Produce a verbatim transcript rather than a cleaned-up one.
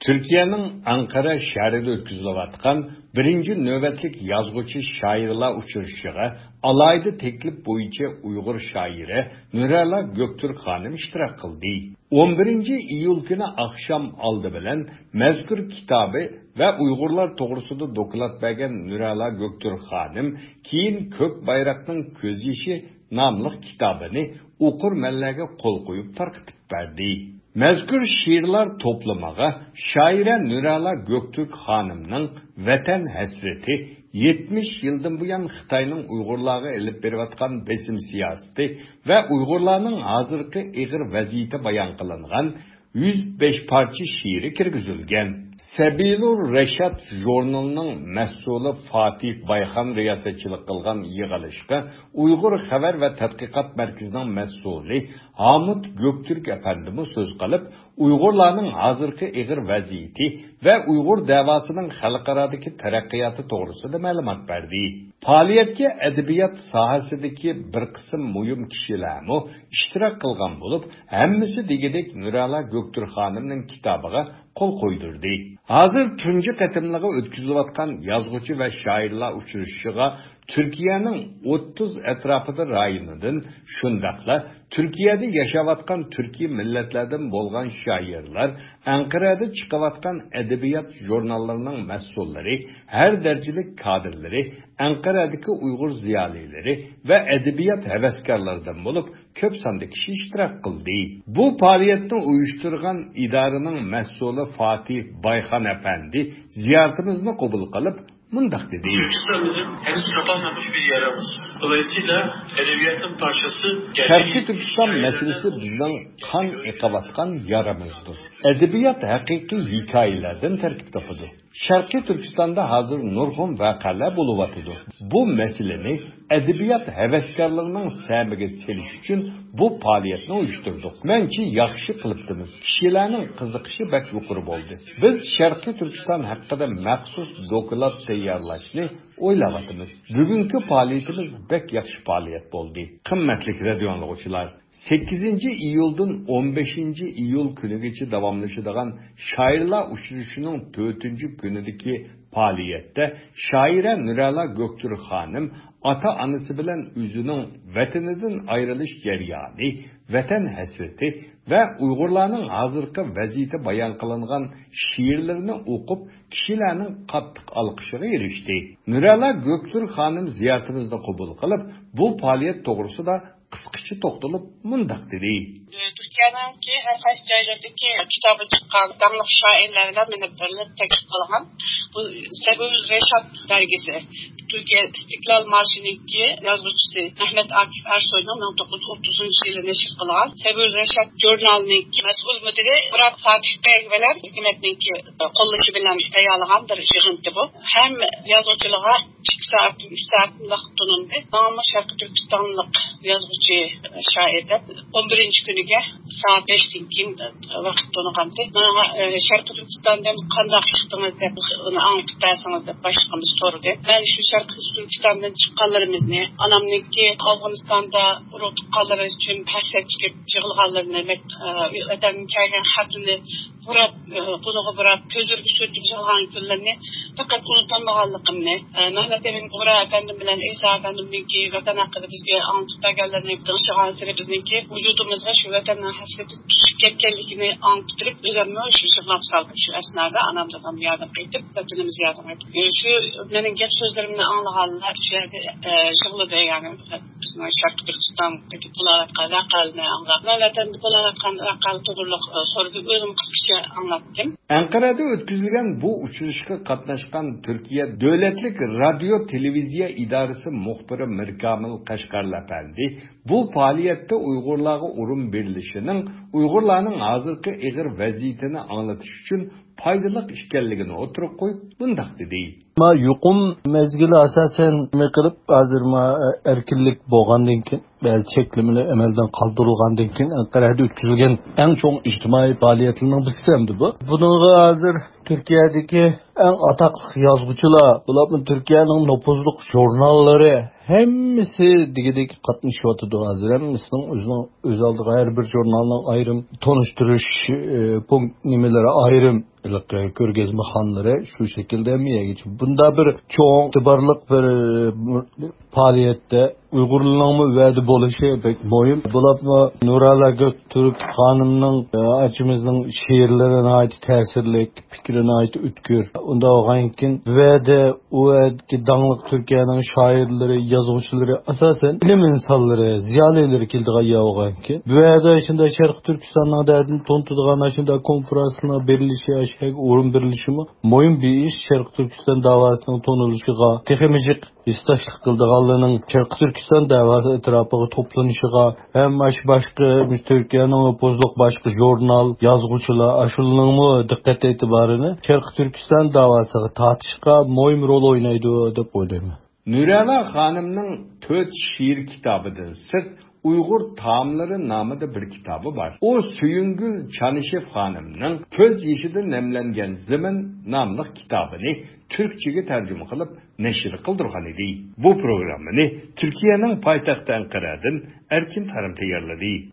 Türkiye'nin Ankara şehrinde ötküzülevatkan birinci nöbetlik yazgıcı şairler uçuruşuğa alaydı teklif boyunca Uygur şairi Nurella Göktürk Hanım iştirak kıldı. on birinci iyul günü akşam aldı bilen mezkur kitabı ve Uygurlar doğrusunda dokulat bergen Nurella Göktürk Hanım keyin Kök Bayrak'ın Közyaşı namlıq kitabını okur mellege kol koyup tarqıtıp verdi. Mezkur şiirler toplamağa şaire Nurella Göktürk Hanım'ın Vatan Hasreti yetmiş yıldan bu yan Xitayning Uygurlarga elib berayotgan besim siyosati ve Uygurlarning hozirgi ig'ir vaziyati bayon qilingan yüz beş parça şiiri kirgizilgan. Sabilur Reşat jurnalining mas'uli Fatih Bayxan riyosetchilik qilgan yig'ilishga Uyg'ur xabar va tadqiqot markazining mas'uli Hamid Göktürk efendimi so'z qilib, Uyg'urlarning hozirgi ig'ir vaziyati va Uyg'ur davosining xalqarodagi taraqqiyoti to'g'risida ma'lumot berdi. Faoliyatga adabiyot sohasidagi bir qism muhim kishilarmi ishtirok qilgan bo'lib, hammasi degidek Nurella Göktürk Hanımning kitobiga qo'l qo'ydirdi. Hozir tunji qatimliga o'tkazilayotgan yozuvchi va shoirlar uchrashishiga Türkiye'nin o'ttiz atrofida rayonidan shundaqla Türkiye'de yaşayotgan Türkiye milletlerden bo'lgan shoirlar, Ankara'da chiqayotgan adabiyot jurnallarining mas'ullari, her derecelik kadrları, Ankara'daki Uygur ziyalileri ve adabiyot havaskorlaridan bo'lib, ko'p sonda kishi ishtirok qildi. Bu faoliyatni uyushtirgan idoraning mas'uli Fatih Bayxan efendi ziyoratimizni qabul qilib, Mundak dedi. Türkistan bizim henüz kapanmamış bir yaramız. Dolayısıyla edebiyatın parçası... Şarkı Türkistan meselesi bizden kan ekavatkan yaramızdır. Edebiyat hakiki hikayelerden terkip tapıdı. Şarkı Türkistan'da hazır nurhum vakalar buluvatıdır. Bu meseleni edebiyat heveskarlarının sevmege seliş için bu faaliyetini uyuşturduk. Menki yaxşı kılıptınız. Kişilerin kızıkışı bek yukarı oldu. Biz Şarkı Türkistan hakkında məxsus dokulat tayarlaşını oylavatımız. Bugünkü faaliyetimiz bek yaxşı faaliyet oldu. Kımmetlik radyo anlıqçılar, sekizinci iyuldan on beşinci iyul günü geçi davamlaşıdığan şairler uçuruşunun dördüncü günüdeki faaliyette şaire Nurella Göktürk Hanım ata anısı bilen üzünün vatanından ayrılış ceryanı, vatan hasreti ve Uygurlarning hazırkı vaziyeti bayan kılıngan şiirlerini okup kişilerinin kattık alkışına erişti. Nurella Göktürk Hanım ziyaretimizde kabul kılıp bu faaliyet doğrusu da kıskıcı toxtulup mundak dedi. Türkiye'nin ki her kaç yerlerdeki kitabı çıkan damlık şairlerle menebberler teklif kılgan bu Sebül Reşat dergisi. Türkiye İstiklal Marşı'nınki yazgıcısı Mehmet Akif Ersoy'un bin dokuz yüz otuzuncu yılı neşir kılgan Sebül Reşat jurnalınınki mesul müdürü Murat Fatih Bey bilen hükümetninki kollusu bilen tayarlagan bir jığıntı bu. Hem yazgıcılığa iki saat, üç saat vaxtununda Namı Şarkı Türkistanlık yazgıcı şairler on birinci günüge saat beşten keyin vaqt tonuqandı. Şarkı Türkistan'dan qandaq çıktınız deb onu anlatıptarsınız deb başlığımız sordu. Ben şu Şarkı Türkistan'dan çıqqanlarımızı, anamnınki Afganistan'da urutuqqanları üçün hasret çekip yığılğanlarını, ödəmin kəlgən xatını vurab, bunuğu vurab, közürgü sötüp yığılğan günlerini fakat unutanmağanlıqımını, Mehmet Emin Uğra Efendim bilen İsa Efendim'ninki vatan hakkında bizge anlatıptaganlarını danışıgan sırı bizninki vücudumuzga şu vatanın hasreti tutup ketkenlikini anlattırıp özümü şu yığılap saldım şu esnada anamdan yardım etip vatanımız yardım etip. Şu benim gep sözlerimni anlağanlar şu yerde yığılıdı yani bizim Şarkı Türkistan'daki bulavatkan vakalını anlağım. Ve vatan bulavatkan vakalı toğurluk sorudu özüm kıskıça anlattım. Ankara'da ötküzülgen bu uçuruşka katlaşkan Türkiye Devletlik Radyo Televizya İdaresi muhbiri Mirkamil Kaşgarlı Efendi bu faaliyette Uygurlarga urun berilişinin Uygurlarning hazırki ig'ir vaziyetini anlatış için faydalı işgalligini oturup koyup bundak dedi. Ma yuqum mezgili asasen meqilib hazır ma erkinlik bo'lgandan keyin ba'zi cheklimini amaldan qoldirilgandan keyin Ankara'da o'tkazilgan eng cho'ng ijtimoiy faoliyatlarning birisi hamdi bu. Buningga hozir Türkiye'deki en ataklı yazgıçılar, bularning Türkiye'nin nopuzluq jurnallari hemmisi digidek qatnashyapti hozir. Hammasining o'zining o'z oldiga har bir jurnalning ayrim tonishtirish punkt nimalari ayrim ilk körgezme xanları şu şekilde miye geçip. Bunda bir çoğun itibarlık bir faaliyette Uygurluğun verdi bolışı pek moyum. Bulapma Nurala Göktürk Hanım'ın açımızın şiirlerine ait tesirlik, fikrine ait ütkür. Onda oğankin ve de o etki dağlık Türkiye'nin şairleri, yazıcıları asasen bilim insanları, ziyalileri kildiğe ya oğankin. Ve de şimdi Şarkı Türkistan'ın adetini tontuduğun aşında konferansına berilişi aşağı uğrun berilişimi moyum bir iş Şarkı Türkistan davasının tonuluşuğa tekemecik istaşlık kıldığallığının Şarkı Türkistan davası etrafıga toplanışıga hem baş başka Türkiye'nin pozluk başka jurnal yazgıçılar aşılının dikkat etibarını Şarkı Türkistan davasıga tartışıga moyum rol oynaydı dep oylayman. Nurala Hanım'ın dört şiir kitabıdır. Sırt Uygur Taamları namıda bir kitabı var. O Süyüngül Çanışev Hanım'ın Köz Yeşidi Nemlengen Zemin namlıq kitabını Türkçe'ye tercüme kılıp neşir kıldırgan idi. Bu programını Türkiye'nin paytaxtı Ankara'dan Erkin Tarım tayarladı.